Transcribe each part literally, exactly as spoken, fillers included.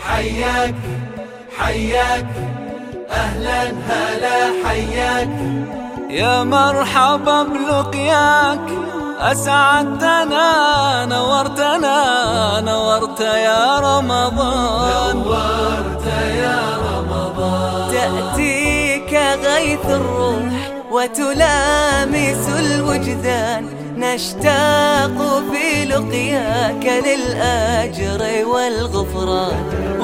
حياك حياك أهلا هلا حياك يا مرحبا بلقياك، أسعدتنا نورتنا نورت يا رمضان، نورت يا رمضان. تأتيك غيث الروح وتلامس الوجدان، نشتاق في لقياك للأجر والغفران،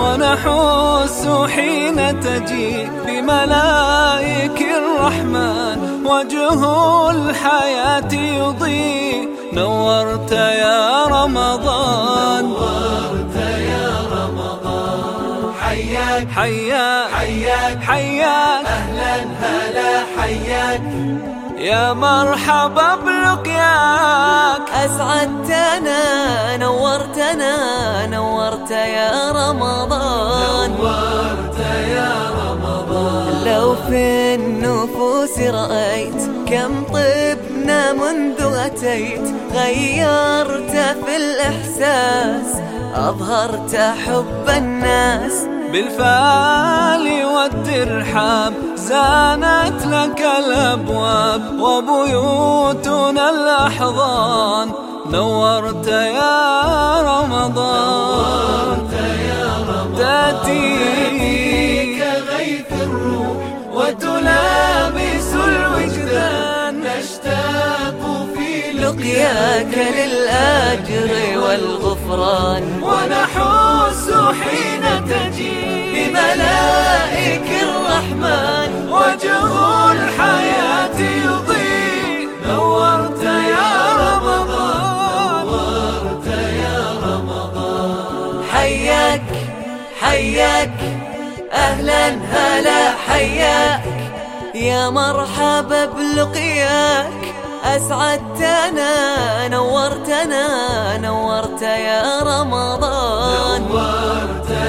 ونحس حين تجي بملائك الرحمن، وجه الحياة يضيء نورت يا رمضان، نورت يا رمضان. حياك حياك حياك حياك أهلا هلا حياك يا مرحبا بلقياك، أسعدتنا نورتنا نورت يا رمضان، نورت يا رمضان. لو في النفوس رأيت كم طبنا منذ أتيت، غيرت في الإحساس أظهرت حب الناس، بالفال والدرحام زانت لك الأبواب، وبيوتنا الأحضان نورت يا رمضان، نورت يا رمضان. تأتيك غيث الروح وتلامس الوجدان، نشتاق في لقياك للأجر والغفران، ونحس حين تجي بملائك الرحمن، وجه الحياة يضيء نورت يا رمضان، نورت يا رمضان. حياك حياك أهلا هلا حياك يا مرحبا بلقياك، أسعدتنا نورتنا نورت يا رمضان، نورت